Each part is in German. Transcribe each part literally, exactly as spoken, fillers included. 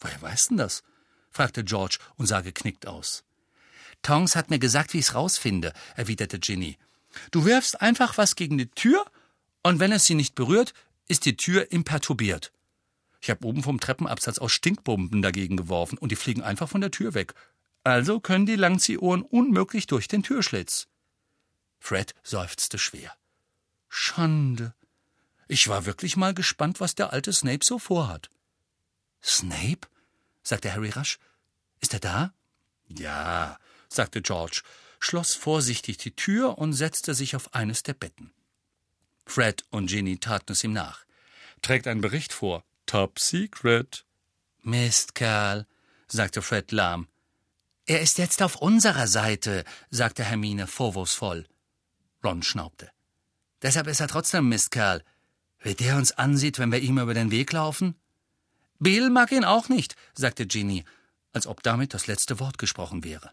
»Woher weißt denn das?« fragte George und sah geknickt aus. »Tonks hat mir gesagt, wie ich's rausfinde«, erwiderte Ginny. »Du wirfst einfach was gegen die Tür, und wenn es sie nicht berührt, ist die Tür imperturbiert. Ich habe oben vom Treppenabsatz aus Stinkbomben dagegen geworfen, und die fliegen einfach von der Tür weg. Also können die Langziehohren unmöglich durch den Türschlitz.« Fred seufzte schwer. »Schande. Ich war wirklich mal gespannt, was der alte Snape so vorhat.« »Snape?« sagte Harry rasch. »Ist er da?« »Ja«, sagte George, schloss vorsichtig die Tür und setzte sich auf eines der Betten. Fred und Ginny taten es ihm nach. »Trägt einen Bericht vor. Top secret.« »Mistkerl«, sagte Fred lahm. »Er ist jetzt auf unserer Seite«, sagte Hermine vorwurfsvoll. Ron schnaubte. »Deshalb ist er trotzdem Mistkerl. Wie der uns ansieht, wenn wir ihm über den Weg laufen?« »Bill mag ihn auch nicht«, sagte Ginny, als ob damit das letzte Wort gesprochen wäre.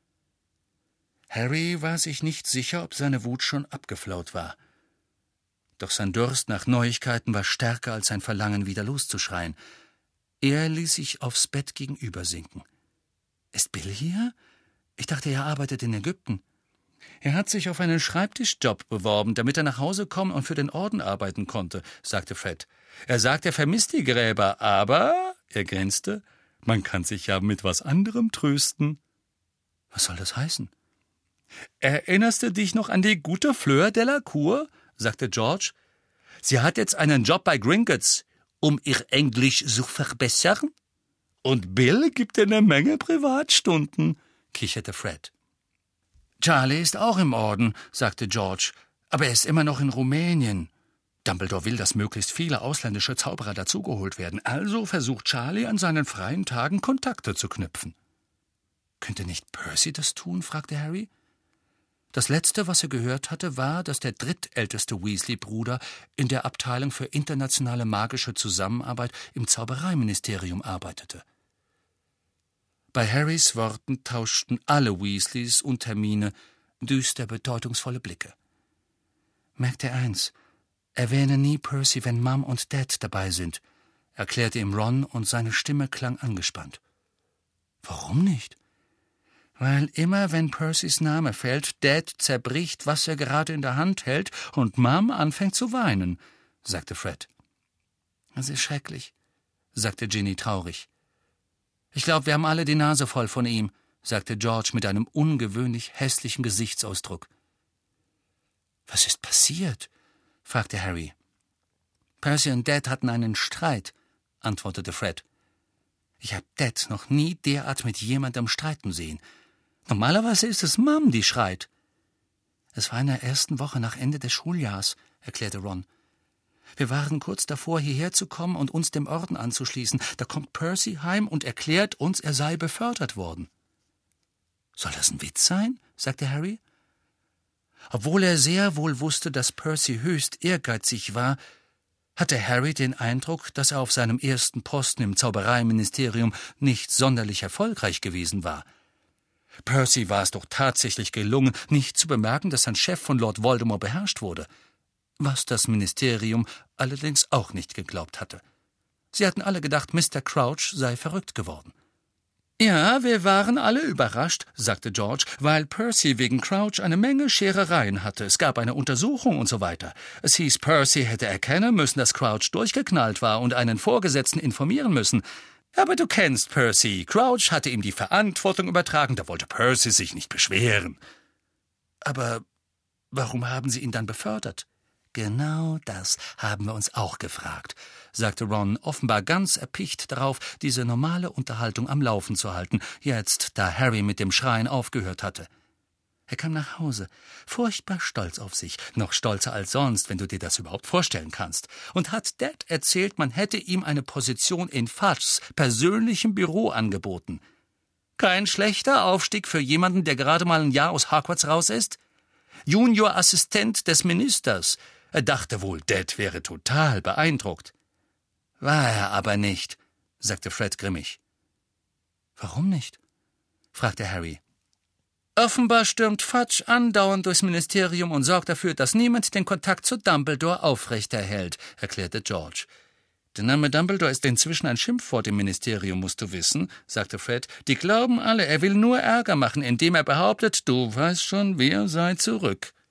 Harry war sich nicht sicher, ob seine Wut schon abgeflaut war. Doch sein Durst nach Neuigkeiten war stärker als sein Verlangen, wieder loszuschreien. Er ließ sich aufs Bett gegenüber sinken. »Ist Bill hier? Ich dachte, er arbeitet in Ägypten.« »Er hat sich auf einen Schreibtischjob beworben, damit er nach Hause kommen und für den Orden arbeiten konnte«, sagte Fred. »Er sagt, er vermisst die Gräber, aber«, er grinste, »man kann sich ja mit was anderem trösten.« »Was soll das heißen?« »Erinnerst du dich noch an die gute Fleur Delacour?«, sagte George. »Sie hat jetzt einen Job bei Gringotts, um ihr Englisch zu verbessern. Und Bill gibt ihr eine Menge Privatstunden«, kicherte Fred. »Charlie ist auch im Orden«, sagte George, »aber er ist immer noch in Rumänien. Dumbledore will, dass möglichst viele ausländische Zauberer dazugeholt werden, also versucht Charlie an seinen freien Tagen Kontakte zu knüpfen.« »Könnte nicht Percy das tun?«, fragte Harry. Das Letzte, was er gehört hatte, war, dass der drittälteste Weasley-Bruder in der Abteilung für internationale magische Zusammenarbeit im Zaubereiministerium arbeitete. Bei Harrys Worten tauschten alle Weasleys und Hermine düster bedeutungsvolle Blicke. »Merkt er eins, erwähne nie Percy, wenn Mom und Dad dabei sind«, erklärte ihm Ron, und seine Stimme klang angespannt. »Warum nicht?« »Weil immer, wenn Percys Name fällt, Dad zerbricht, was er gerade in der Hand hält, und Mom anfängt zu weinen«, sagte Fred. »Das ist schrecklich«, sagte Ginny traurig. »Ich glaube, wir haben alle die Nase voll von ihm«, sagte George mit einem ungewöhnlich hässlichen Gesichtsausdruck. »Was ist passiert?«, fragte Harry. »Percy und Dad hatten einen Streit«, antwortete Fred. »Ich habe Dad noch nie derart mit jemandem streiten sehen. Normalerweise ist es Mom, die schreit.« »Es war in der ersten Woche nach Ende des Schuljahrs«, erklärte Ron. »Wir waren kurz davor, hierher zu kommen und uns dem Orden anzuschließen. Da kommt Percy heim und erklärt uns, er sei befördert worden.« »Soll das ein Witz sein?«, sagte Harry. Obwohl er sehr wohl wusste, dass Percy höchst ehrgeizig war, hatte Harry den Eindruck, dass er auf seinem ersten Posten im Zaubereiministerium nicht sonderlich erfolgreich gewesen war. Percy war es doch tatsächlich gelungen, nicht zu bemerken, dass sein Chef von Lord Voldemort beherrscht wurde, was das Ministerium allerdings auch nicht geglaubt hatte. Sie hatten alle gedacht, Mister Crouch sei verrückt geworden. »Ja, wir waren alle überrascht«, sagte George, »weil Percy wegen Crouch eine Menge Scherereien hatte. Es gab eine Untersuchung und so weiter. Es hieß, Percy hätte erkennen müssen, dass Crouch durchgeknallt war und einen Vorgesetzten informieren müssen. Aber du kennst Percy. Crouch hatte ihm die Verantwortung übertragen, da wollte Percy sich nicht beschweren.« »Aber warum haben Sie ihn dann befördert?« »Genau das haben wir uns auch gefragt«, sagte Ron, offenbar ganz erpicht darauf, diese normale Unterhaltung am Laufen zu halten, jetzt, da Harry mit dem Schreien aufgehört hatte. Er kam nach Hause, furchtbar stolz auf sich, noch stolzer als sonst, wenn du dir das überhaupt vorstellen kannst, und hat Dad erzählt, man hätte ihm eine Position in Fudges persönlichem Büro angeboten. Kein schlechter Aufstieg für jemanden, der gerade mal ein Jahr aus Hogwarts raus ist? Juniorassistent des Ministers. Er dachte wohl, Dad wäre total beeindruckt. »War er aber nicht«, sagte Fred grimmig. »Warum nicht?«, fragte Harry. »Offenbar stürmt Fudge andauernd durchs Ministerium und sorgt dafür, dass niemand den Kontakt zu Dumbledore aufrechterhält«, erklärte George. »Der Name Dumbledore ist inzwischen ein Schimpfwort im Ministerium, musst du wissen«, sagte Fred. »Die glauben alle, er will nur Ärger machen, indem er behauptet, du weißt schon, wir sei zurück.«